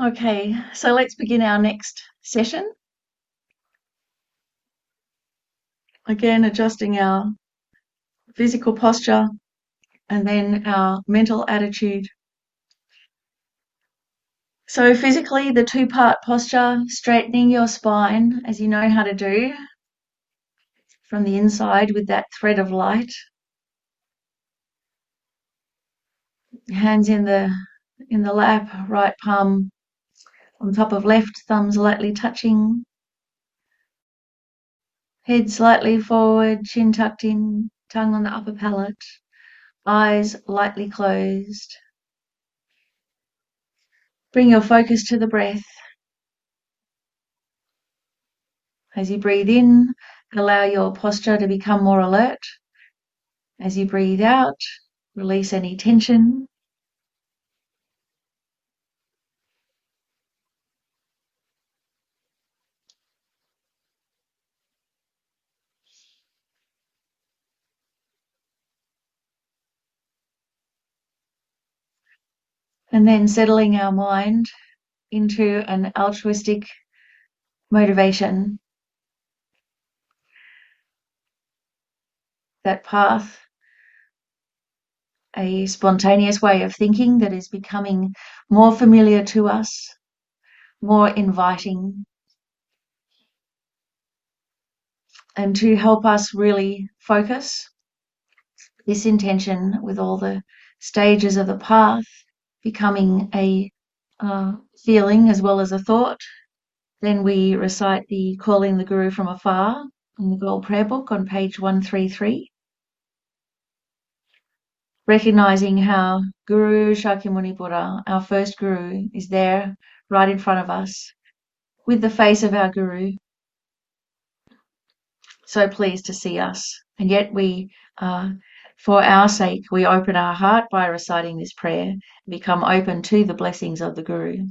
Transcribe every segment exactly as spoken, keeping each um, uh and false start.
Okay, so let's begin our next session. Again, adjusting our physical posture and then our mental attitude. So physically, the two-part posture, straightening your spine as you know how to do from the inside with that thread of light. Hands in the in the lap, right palm on top of left, thumbs lightly touching. Head slightly forward, chin tucked in, tongue on the upper palate, eyes lightly closed. Bring your focus to the breath. As you breathe in, allow your posture to become more alert. As you breathe out, release any tension. And then settling our mind into an altruistic motivation. That path, a spontaneous way of thinking that is becoming more familiar to us, more inviting, and to help us really focus this intention with all the stages of the path becoming a uh, feeling as well as a thought. Then we recite the Calling the Guru from Afar in the Gold Prayer Book on page one thirty-three, recognizing how Guru Shakyamuni Buddha, our first Guru, is there right in front of us with the face of our Guru, so pleased to see us. And yet we, uh, for our sake, we open our heart by reciting this prayer, become open to the blessings of the Guru.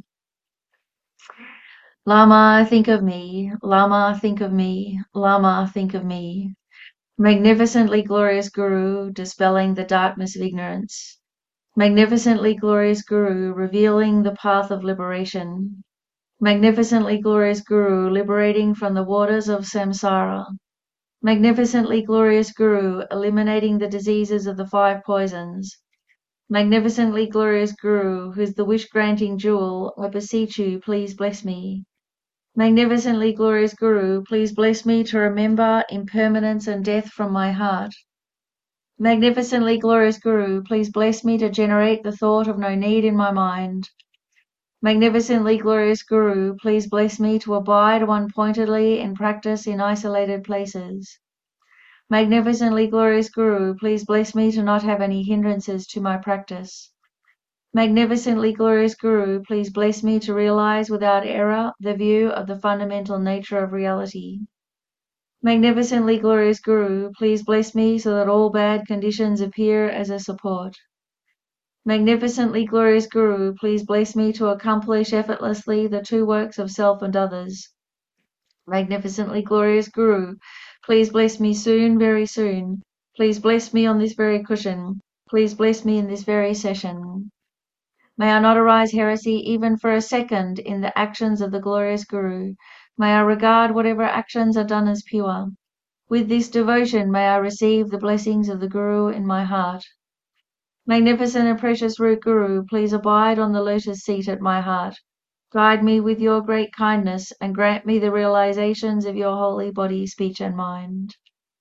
Lama, think of me. Lama, think of me. Lama, think of me. Magnificently glorious Guru, dispelling the darkness of ignorance. Magnificently glorious Guru, revealing the path of liberation. Magnificently glorious Guru, liberating from the waters of samsara. Magnificently glorious Guru, eliminating the diseases of the five poisons. Magnificently glorious Guru, who is the wish-granting jewel, I beseech you, please bless me. Magnificently glorious Guru, please bless me to remember impermanence and death from my heart. Magnificently glorious Guru, please bless me to generate the thought of no need in my mind. Magnificently glorious Guru, please bless me to abide one-pointedly in practice in isolated places. Magnificently glorious Guru, please bless me to not have any hindrances to my practice. Magnificently glorious Guru, please bless me to realize without error the view of the fundamental nature of reality. Magnificently glorious Guru, please bless me so that all bad conditions appear as a support. Magnificently glorious Guru, please bless me to accomplish effortlessly the two works of self and others. Magnificently glorious Guru, please bless me soon, very soon. Please bless me on this very cushion. Please bless me in this very session. May I not arise heresy even for a second in the actions of the glorious Guru. May I regard whatever actions are done as pure. With this devotion may I receive the blessings of the Guru in my heart. Magnificent and precious root Guru, please abide on the lotus seat at my heart. Guide me with your great kindness and grant me the realizations of your holy body, speech, and mind.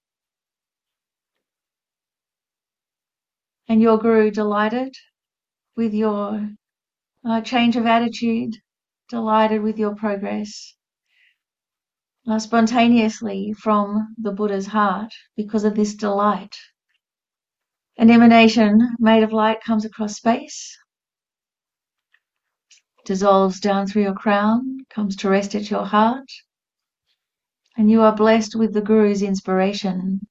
And your Guru, delighted with your uh, change of attitude, delighted with your progress, uh, spontaneously from the Buddha's heart, because of this delight. An emanation made of light comes across space, dissolves down through your crown, comes to rest at your heart, and you are blessed with the Guru's inspiration.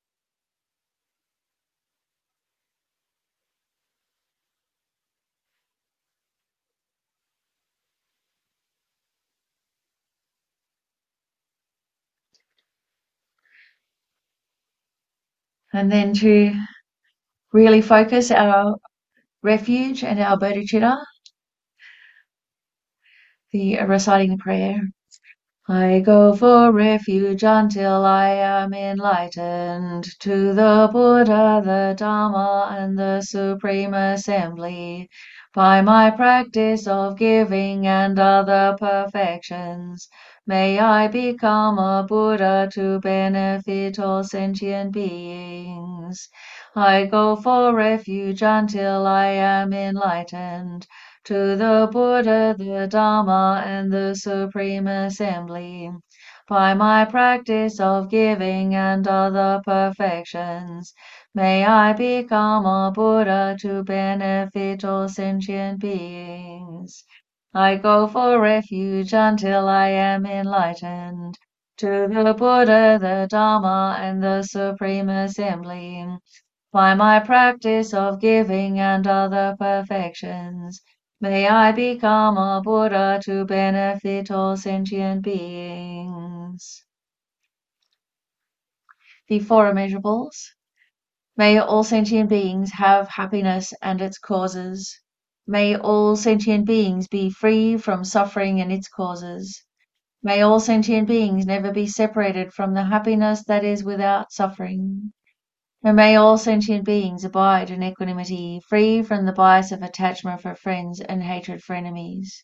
And then to really focus our refuge and our bodhicitta the uh, reciting the prayer. I go for refuge until I am enlightened to the Buddha, the Dhamma, and the Supreme Assembly. By my practice of giving and other perfections, may I become a Buddha to benefit all sentient beings. I go for refuge until I am enlightened to the Buddha, the Dhamma, and the Supreme Assembly. By my practice of giving and other perfections, may I become a Buddha to benefit all sentient beings. I go for refuge until I am enlightened to the Buddha, the Dhamma, and the Supreme Assembly. By my practice of giving and other perfections, may I become a Buddha to benefit all sentient beings. The Four Immeasurables. May all sentient beings have happiness and its causes. May all sentient beings be free from suffering and its causes. May all sentient beings never be separated from the happiness that is without suffering. And may all sentient beings abide in equanimity, free from the bias of attachment for friends and hatred for enemies.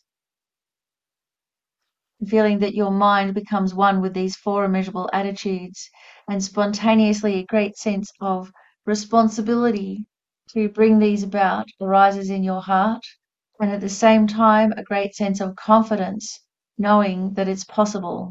Feeling that your mind becomes one with these four immeasurable attitudes, and spontaneously a great sense of responsibility to bring these about arises in your heart, and at the same time a great sense of confidence, knowing that it's possible.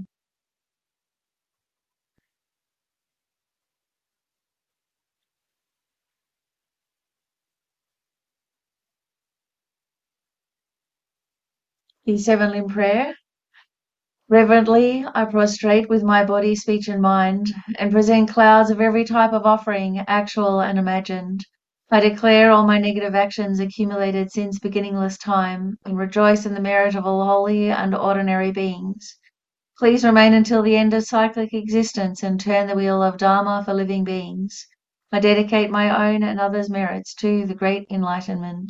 The Seven Limb Prayer. Reverently, I prostrate with my body, speech, and mind, and present clouds of every type of offering, actual and imagined. I declare all my negative actions accumulated since beginningless time, and rejoice in the merit of all holy and ordinary beings. Please remain until the end of cyclic existence and turn the wheel of Dharma for living beings. I dedicate my own and others' merits to the great enlightenment.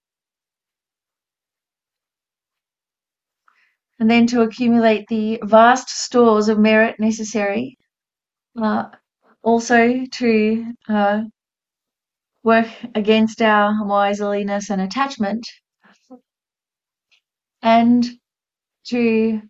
And then to accumulate the vast stores of merit necessary, uh, also to uh, work against our miserliness and attachment, and to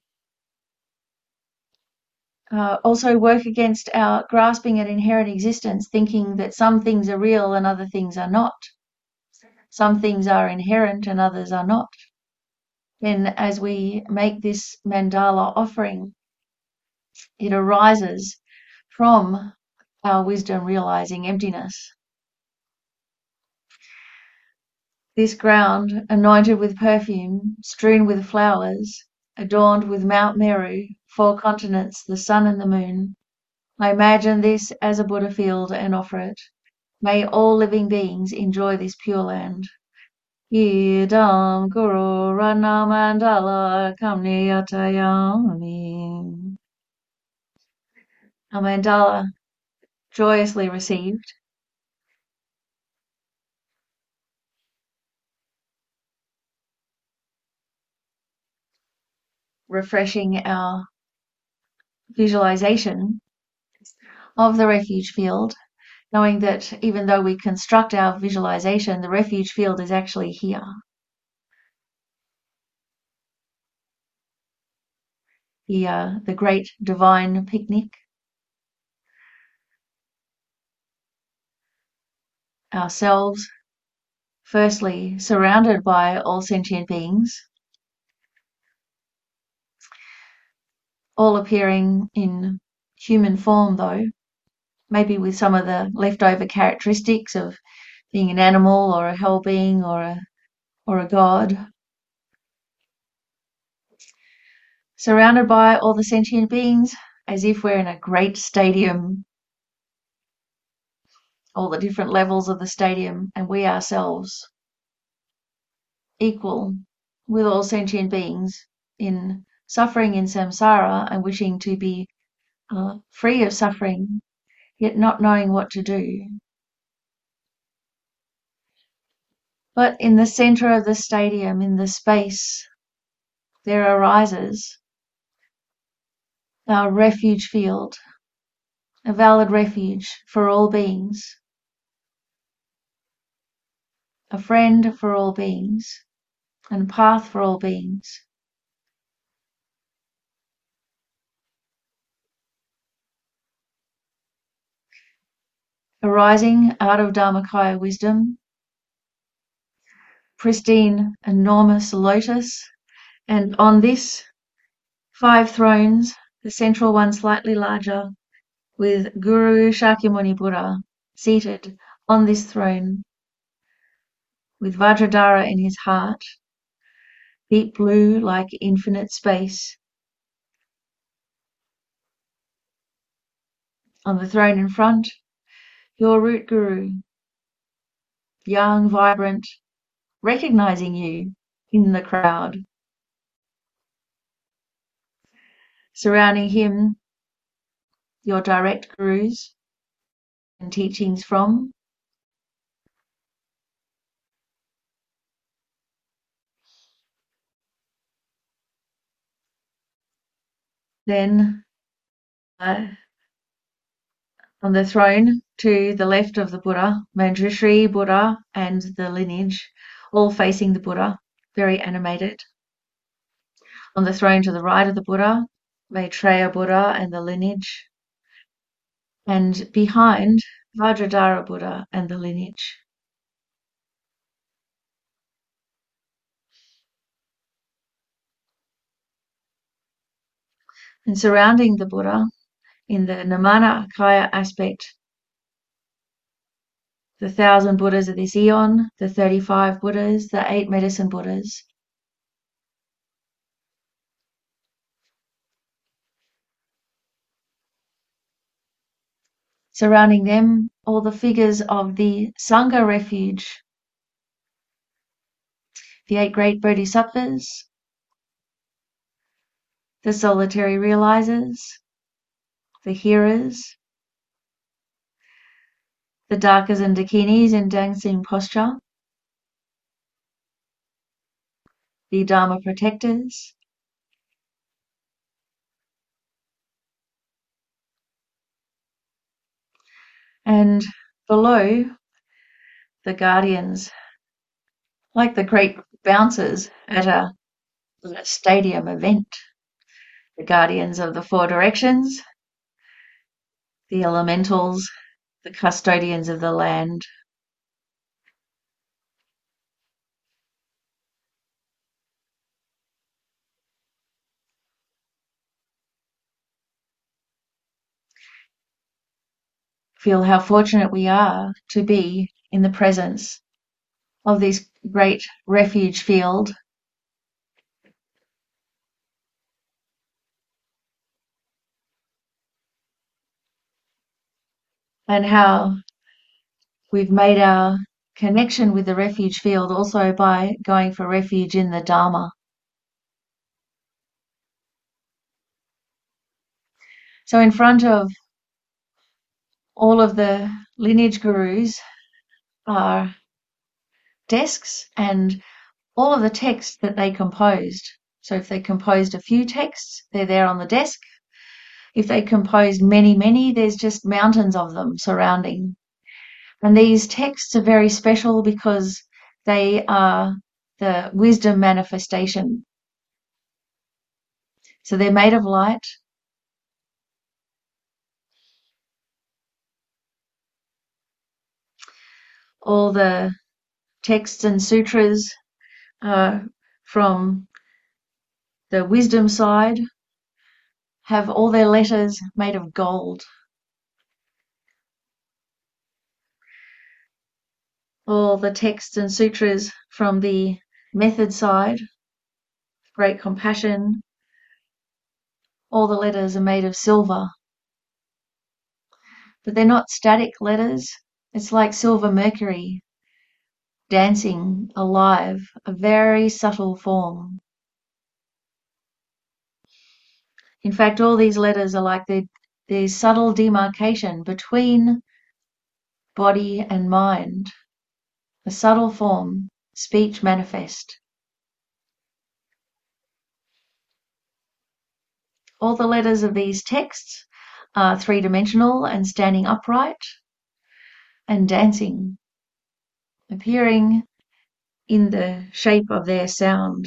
uh, also work against our grasping at inherent existence, thinking that some things are real and other things are not. Some things are inherent and others are not. Then as we make this mandala offering, it arises from our wisdom realizing emptiness. This ground, anointed with perfume, strewn with flowers, adorned with Mount Meru, four continents, the sun and the moon, I imagine this as a Buddha field and offer it. May all living beings enjoy this pure land. Idam Guru Rana Mandala Kamniyatayami. A mandala joyously received. Refreshing our visualization of the refuge field, knowing that even though we construct our visualization, the refuge field is actually here. The, uh, the great divine picnic. Ourselves, firstly, surrounded by all sentient beings, all appearing in human form though, maybe with some of the leftover characteristics of being an animal or a hell being or a, or a god. Surrounded by all the sentient beings as if we're in a great stadium, all the different levels of the stadium, and we ourselves equal with all sentient beings in suffering in samsara and wishing to be uh, free of suffering, yet not knowing what to do. But in the center of the stadium, in the space there arises our refuge field, a valid refuge for all beings, a friend for all beings, and path for all beings. Arising out of Dharmakaya wisdom, pristine, enormous lotus, and on this, five thrones, the central one slightly larger, with Guru Shakyamuni Buddha seated on this throne, with Vajradhara in his heart, deep blue like infinite space. On the throne in front, your root guru, young, vibrant, recognizing you in the crowd. Surrounding him, your direct gurus and teachings from. Then uh, on the throne to the left of the Buddha, Manjushri Buddha and the lineage, all facing the Buddha, very animated. On the throne to the right of the Buddha, Maitreya Buddha and the lineage, and behind, Vajradhara Buddha and the lineage. And surrounding the Buddha, in the Nirmanakaya aspect, the thousand Buddhas of this eon, the thirty-five Buddhas, the eight medicine Buddhas. Surrounding them, all the figures of the Sangha refuge, the eight great bodhisattvas, the solitary realizers, the hearers, the Dakas and Dakinis in dancing posture, the Dharma protectors, and below, the guardians, like the great bouncers at a, a stadium event, the guardians of the four directions, the elementals, the custodians of the land. Feel how fortunate we are to be in the presence of this great refuge field. And how we've made our connection with the refuge field also by going for refuge in the Dharma. So in front of all of the lineage gurus are desks and all of the texts that they composed. So if they composed a few texts, they're there on the desk. If they composed many, many, there's just mountains of them surrounding. And these texts are very special because they are the wisdom manifestation. So they're made of light. All the texts and sutras uh, from the wisdom side have all their letters made of gold. All the texts and sutras from the method side, great compassion, all the letters are made of silver. But they're not static letters. It's like silver mercury dancing alive, a very subtle form. In fact, all these letters are like the, the subtle demarcation between body and mind, a subtle form, speech manifest. All the letters of these texts are three-dimensional and standing upright and dancing, appearing in the shape of their sound.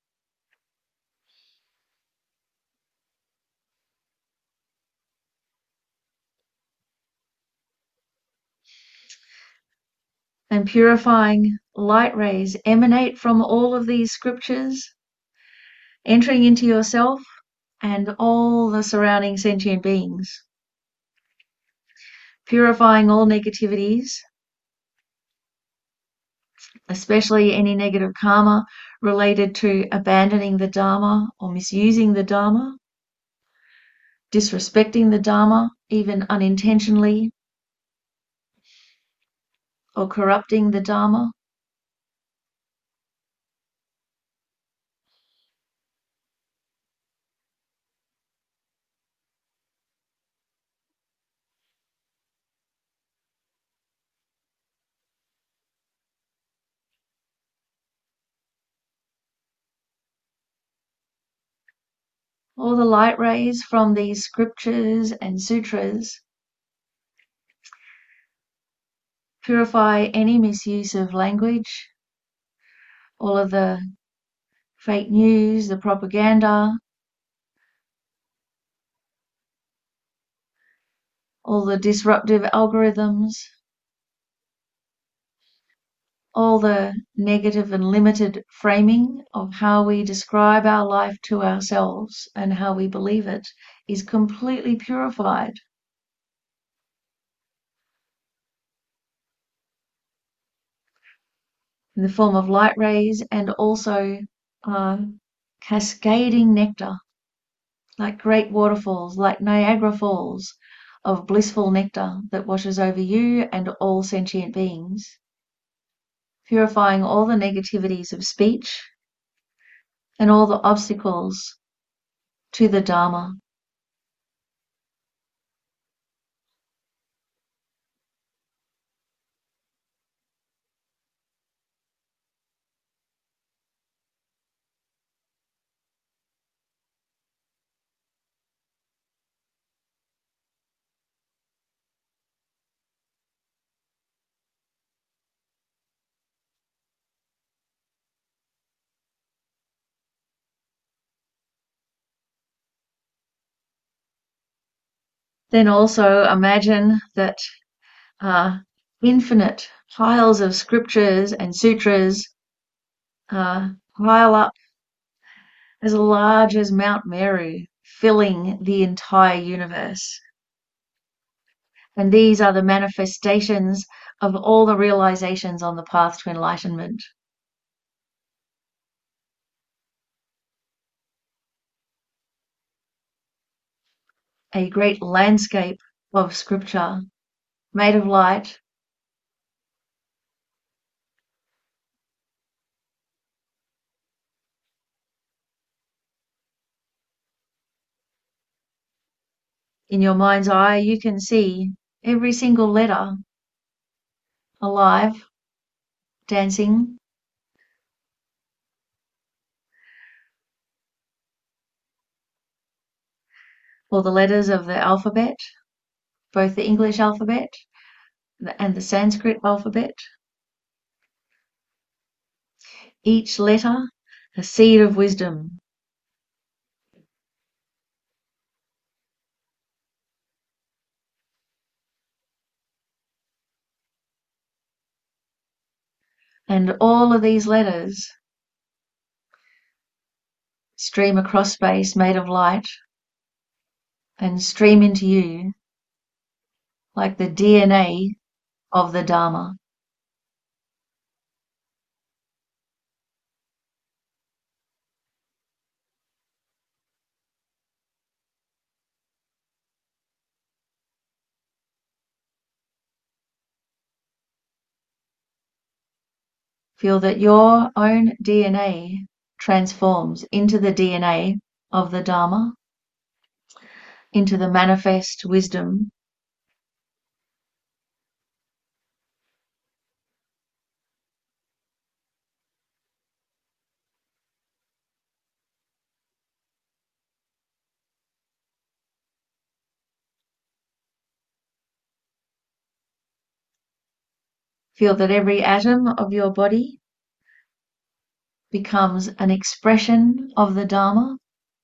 And purifying light rays emanate from all of these scriptures, entering into yourself and all the surrounding sentient beings, purifying all negativities, especially any negative karma related to abandoning the Dharma or misusing the Dharma, disrespecting the Dharma, even unintentionally, or corrupting the Dharma. All the light rays from these scriptures and sutras purify any misuse of language, all of the fake news, the propaganda, all the disruptive algorithms, all the negative and limited framing of how we describe our life to ourselves and how we believe it is completely purified. In the form of light rays and also uh, cascading nectar, like great waterfalls, like Niagara Falls, of blissful nectar that washes over you and all sentient beings, purifying all the negativities of speech and all the obstacles to the Dharma. Then also imagine that uh, infinite piles of scriptures and sutras uh, pile up as large as Mount Meru, filling the entire universe. And these are the manifestations of all the realizations on the path to enlightenment. A great landscape of scripture made of light, in your mind's eye, you can see every single letter alive, dancing, or the letters of the alphabet, both the English alphabet and the Sanskrit alphabet. Each letter a seed of wisdom. And all of these letters stream across space made of light and stream into you like the D N A of the Dharma. Feel that your own D N A transforms into the D N A of the Dharma, into the manifest wisdom. Feel that every atom of your body becomes an expression of the Dharma.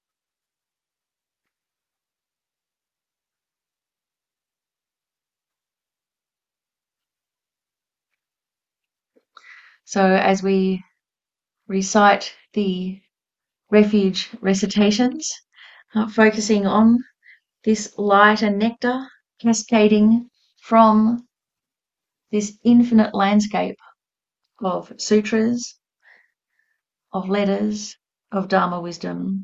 So as we recite the refuge recitations, uh, focusing on this light and nectar cascading from this infinite landscape of sutras, of letters, of Dharma wisdom.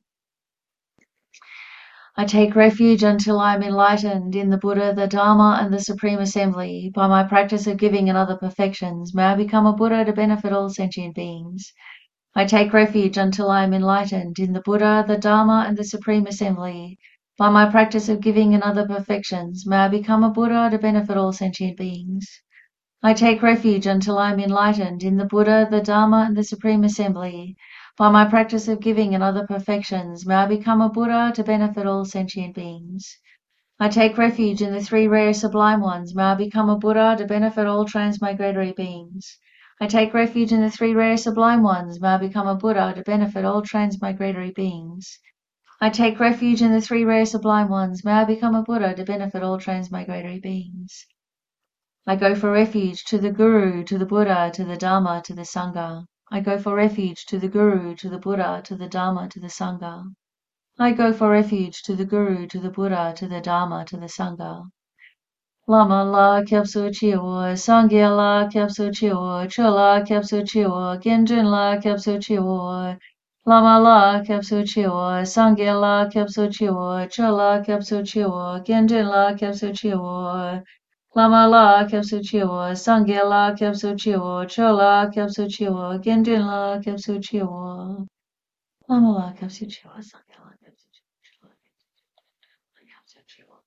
I take refuge until I am enlightened in the Buddha, the Dharma, and the Supreme Assembly. By my practice of giving and other perfections, may I become a Buddha to benefit all sentient beings. I take refuge until I am enlightened in the Buddha, the Dharma, and the Supreme Assembly. By my practice of giving and other perfections, may I become a Buddha to benefit all sentient beings. I take refuge until I am enlightened in the Buddha, the Dharma, and the Supreme Assembly. By my practice of giving and other perfections, may I become a Buddha to benefit all sentient beings. I take refuge in the three rare sublime ones. May I become a Buddha to benefit all transmigratory beings. I take refuge in the three rare sublime ones. May I become a Buddha to benefit all transmigratory beings. I take refuge in the three rare sublime ones. May I become a Buddha to benefit all transmigratory beings. I go for refuge to the Guru, to the Buddha, to the Dharma, to the Sangha. I go for refuge to the Guru, to the Buddha, to the Dharma, to the Sangha. I go for refuge to the Guru, to the Buddha, to the Dharma, to the Sangha. Lama la kyapsu chiwa, Sangya la kyapsu chiwa, Chula kyapsu chiwa, Genjin la kyapsu chiwa. Lama la kyapsu chiwa, Sangya la kyapsu chiwa, Chula kyapsu chiwa, Genjin la kyapsu chiwa. Lama la kyapsu chiwa, Sangya la kyapsu chiwa, Chula kyapsu chiwa, Genjin la kyapsu chiwa. Lama la kyapsu chiwa, Sangya la kyapsu chiwa, Chula kyapsu chiwa.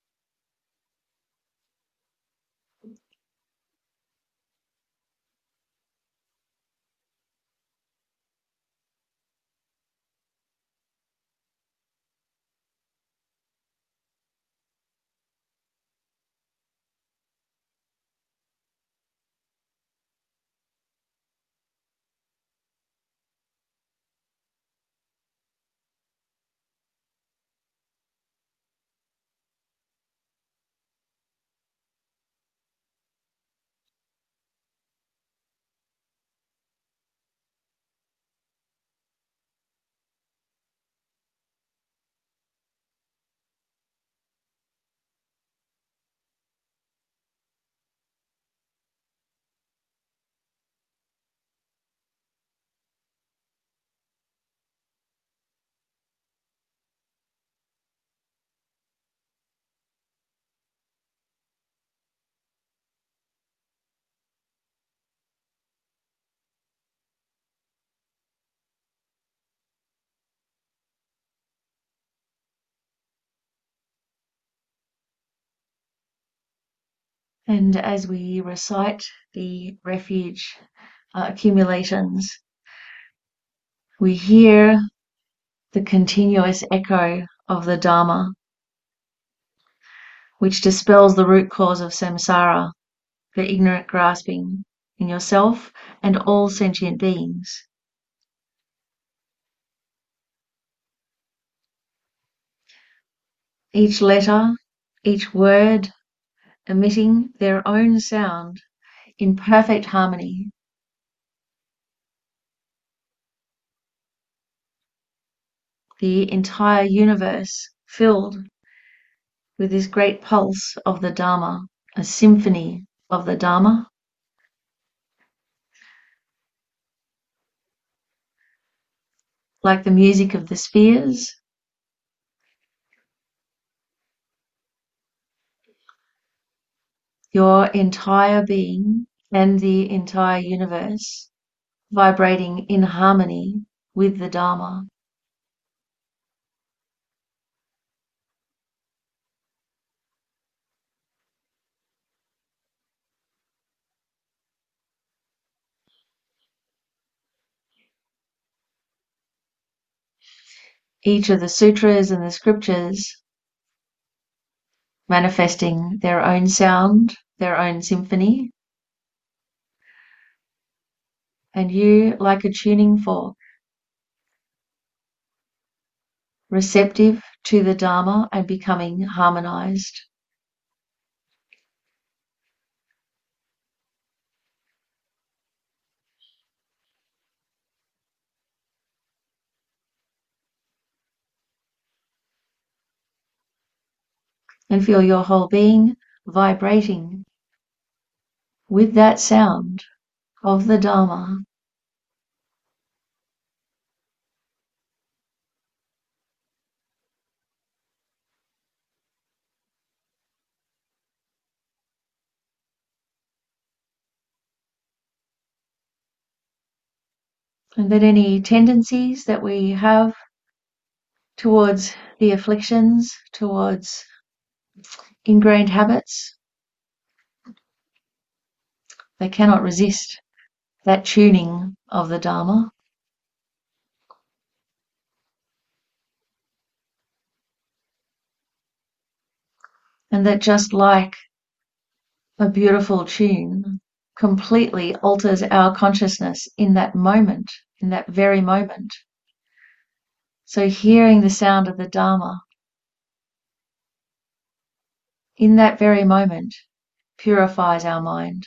And as we recite the refuge uh, accumulations, we hear the continuous echo of the Dharma, which dispels the root cause of samsara, the ignorant grasping in yourself and all sentient beings. Each letter, each word emitting their own sound in perfect harmony. The entire universe filled with this great pulse of the Dharma, a symphony of the Dharma. Like the music of the spheres, your entire being and the entire universe vibrating in harmony with the Dharma. Each of the sutras and the scriptures manifesting their own sound, their own symphony, and you like a tuning fork, receptive to the Dharma and becoming harmonized. And feel your whole being vibrating with that sound of the Dharma. And that any tendencies that we have towards the afflictions, towards ingrained habits, they cannot resist that tuning of the Dharma. And that just like a beautiful tune completely alters our consciousness in that moment, in that very moment. So hearing the sound of the Dharma in that very moment purifies our mind,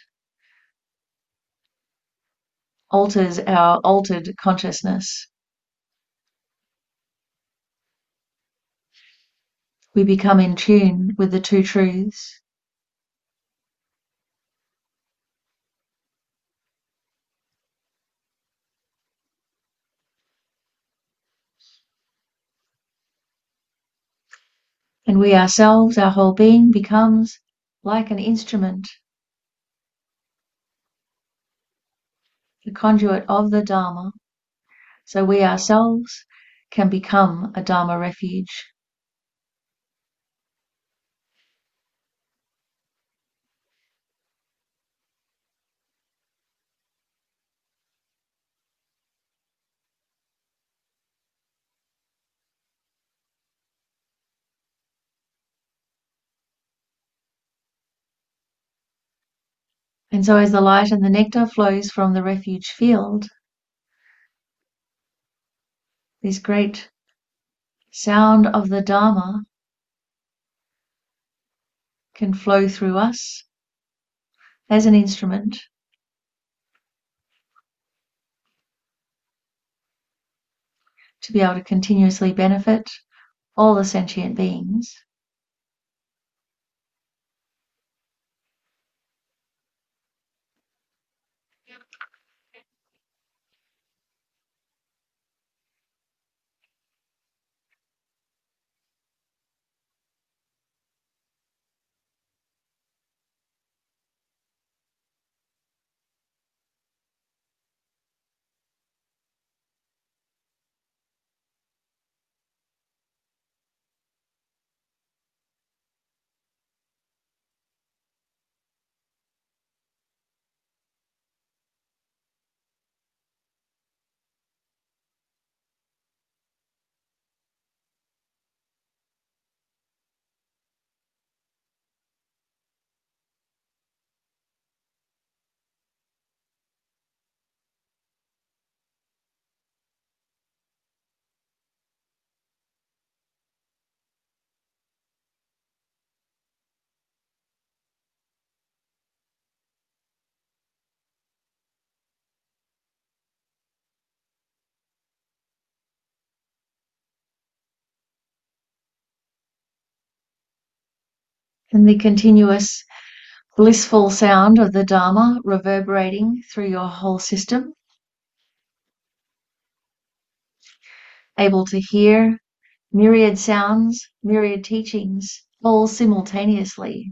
alters our altered consciousness. We become in tune with the two truths. And we ourselves, our whole being, becomes like an instrument, the conduit of the Dharma, so we ourselves can become a Dharma refuge. And so as the light and the nectar flows from the refuge field, this great sound of the Dharma can flow through us as an instrument to be able to continuously benefit all the sentient beings. And the continuous blissful sound of the Dharma reverberating through your whole system, able to hear myriad sounds, myriad teachings, all simultaneously.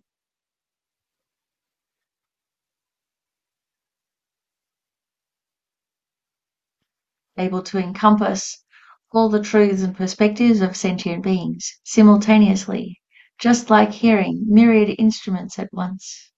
Able to encompass all the truths and perspectives of sentient beings simultaneously, just like hearing myriad instruments at once.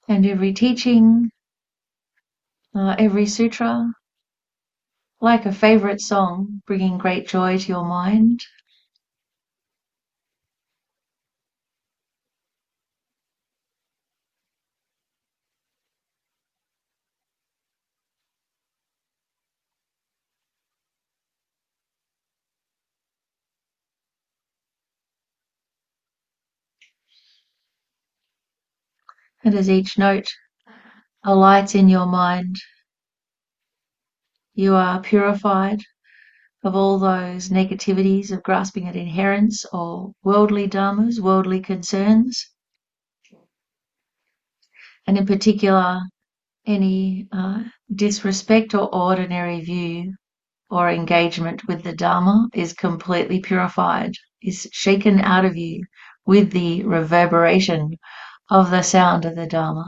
And every teaching, uh, every sutra, like a favorite song, bringing great joy to your mind. And as each note alights in your mind, you are purified of all those negativities of grasping at inherence or worldly dharmas, worldly concerns, and in particular, any uh, disrespect or ordinary view or engagement with the Dharma is completely purified, is shaken out of you with the reverberation of the sound of the Dharma.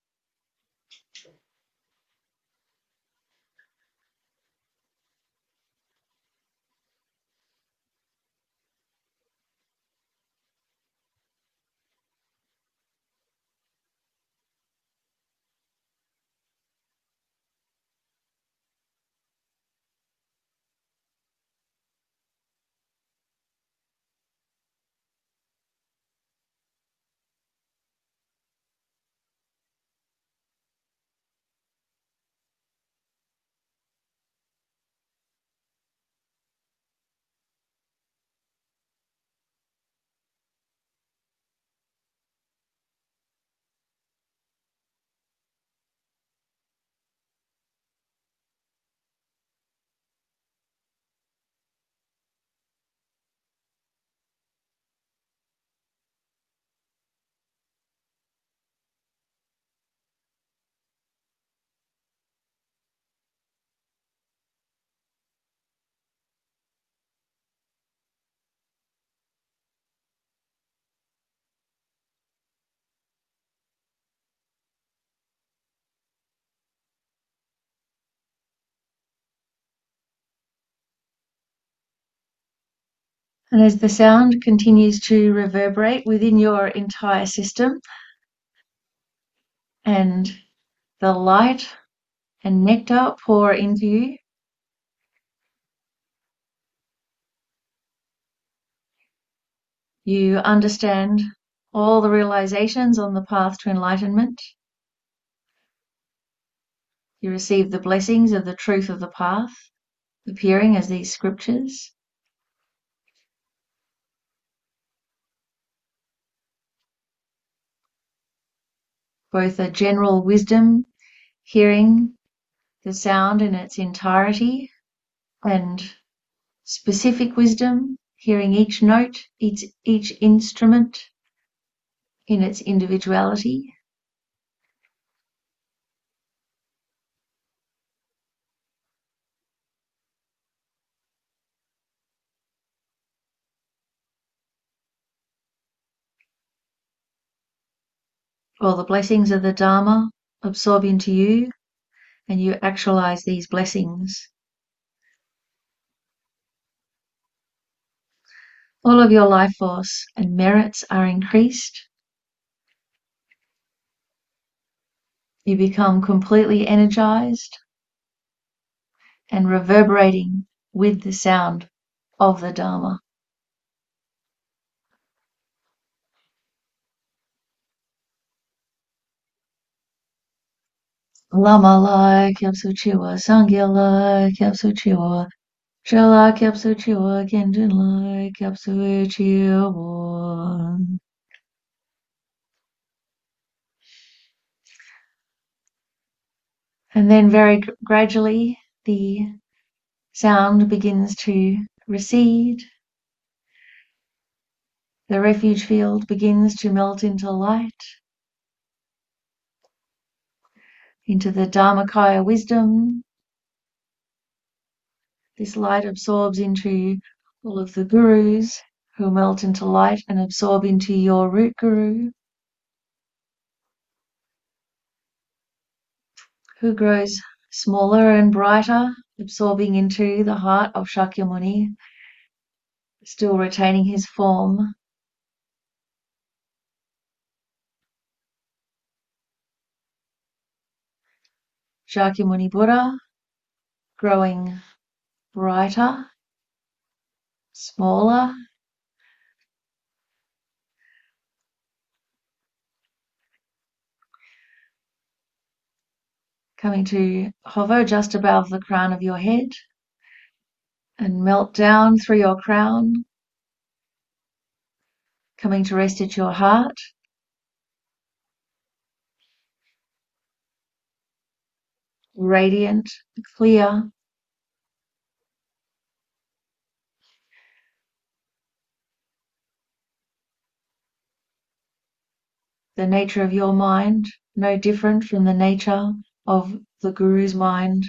And as the sound continues to reverberate within your entire system, and the light and nectar pour into you, you understand all the realizations on the path to enlightenment. You receive the blessings of the truth of the path, appearing as these scriptures. Both a general wisdom, hearing the sound in its entirety, and specific wisdom, hearing each note, each, each instrument in its individuality. All the blessings of the Dharma absorb into you, and you actualize these blessings. All of your life force and merits are increased. You become completely energized and reverberating with the sound of the Dharma. Lama la kyapsu chiwa, Sangya la kyapsu chiwa, Shala kyapsu chiwa, Genjin la kyapsu chiwa. And then very gradually the sound begins to recede. The refuge field begins to melt into light, into the Dharmakaya wisdom. This light absorbs into all of the gurus who melt into light and absorb into your root guru, who grows smaller and brighter, absorbing into the heart of Shakyamuni, still retaining his form. Shakyamuni Buddha, growing brighter, smaller, coming to hover just above the crown of your head and melt down through your crown, coming to rest at your heart. Radiant, clear, the nature of your mind, no different from the nature of the Guru's mind.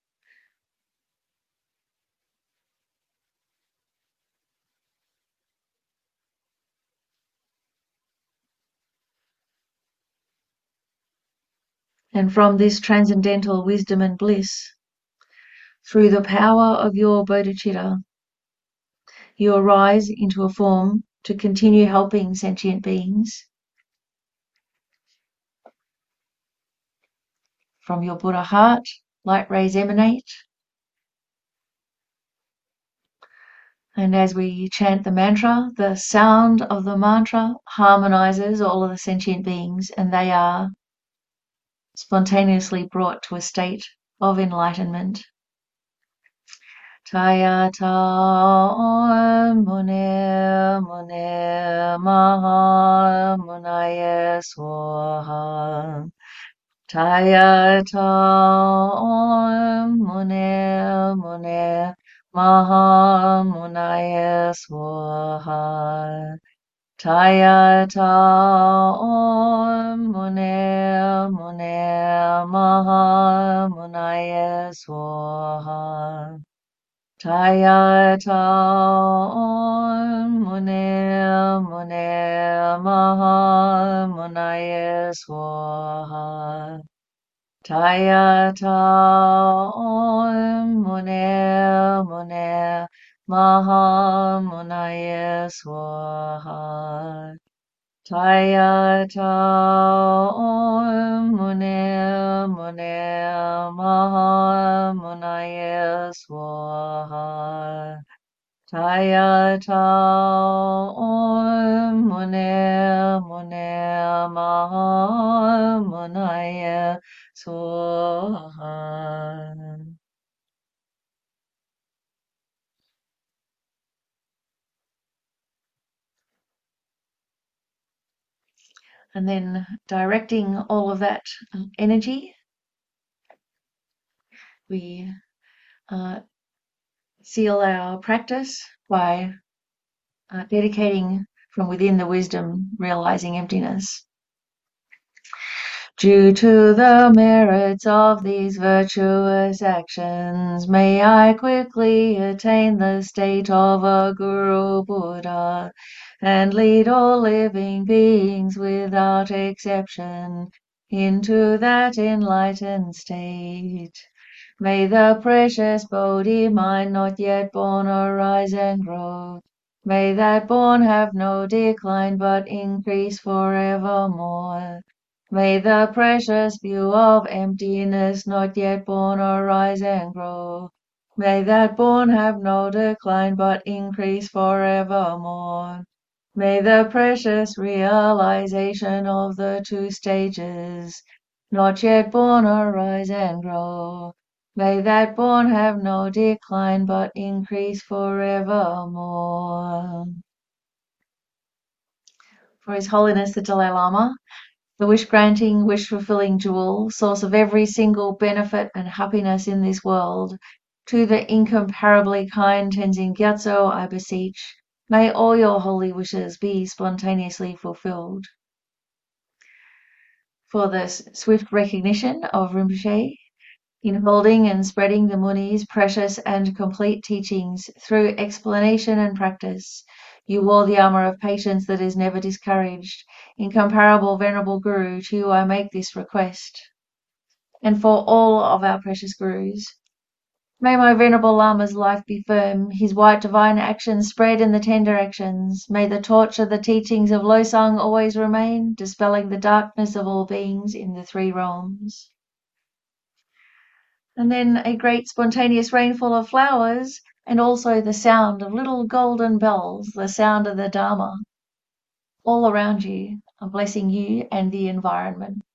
And from this transcendental wisdom and bliss, through the power of your bodhicitta, you arise into a form to continue helping sentient beings. From your Buddha heart, light rays emanate. And as we chant the mantra, the sound of the mantra harmonizes all of the sentient beings, and they are spontaneously brought to a state of enlightenment. Tayata mune mune maha munaya swaha. Tayata mune mune maha munaya swaha. Tayata mune mune maha munaya swaha. Tayata mune mune maha munaya swaha. Tayata mune mune maha munaya swaha. Tayata mune mune maha munaya swaha. Tayata mune mune maha munaya swaha. And then directing all of that energy, we uh, seal our practice by uh, dedicating from within the wisdom, realizing emptiness. Due to the merits of these virtuous actions, may I quickly attain the state of a Guru Buddha and lead all living beings without exception into that enlightened state. May the precious Bodhi mind not yet born arise and grow. May that born have no decline but increase forevermore. May the precious view of emptiness not yet born arise and grow. May that born have no decline but increase forevermore. May the precious realization of the two stages not yet born arise and grow. May that born have no decline but increase forevermore. For His Holiness the Dalai Lama, the wish-granting, wish-fulfilling jewel, source of every single benefit and happiness in this world, to the incomparably kind Tenzin Gyatso I beseech, may all your holy wishes be spontaneously fulfilled. For the swift recognition of Rinpoche, in holding and spreading the Muni's precious and complete teachings through explanation and practice, you wore the armor of patience that is never discouraged. Incomparable Venerable Guru, to you I make this request. And for all of our precious Gurus, may my Venerable Lama's life be firm, his white divine actions spread in the ten directions. May the torch of the teachings of Losang always remain, dispelling the darkness of all beings in the three realms. and then a great spontaneous rainfall of flowers, and also the sound of little golden bells, the sound of the Dharma all around you, blessing you and the environment.